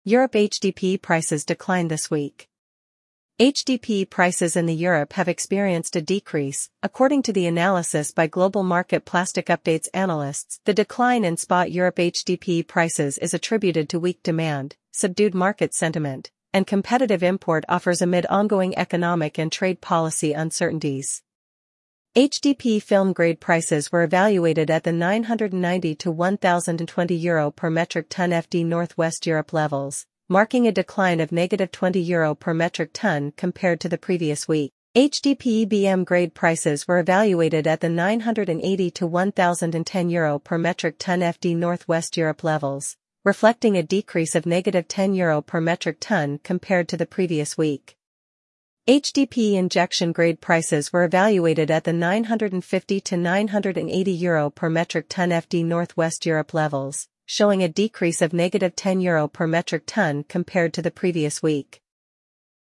Europe HDP prices declined this week. HDP prices in Europe have experienced a decrease, according to the analysis by Global Market Plastic Updates analysts. The decline in spot Europe HDP prices is attributed to weak demand, subdued market sentiment, and competitive import offers amid ongoing economic and trade policy uncertainties. HDP film grade prices were evaluated at the 990 to 1,020 euro per metric ton FD Northwest Europe levels, marking a decline of -20 euro per metric ton compared to the previous week. HDP EBM grade prices were evaluated at the 980 to 1,010 euro per metric ton FD Northwest Europe levels, reflecting a decrease of -10 euro per metric ton compared to the previous week. HDP injection grade prices were evaluated at the 950 to 980 euro per metric ton FD Northwest Europe levels, showing a decrease of -10 euro per metric ton compared to the previous week.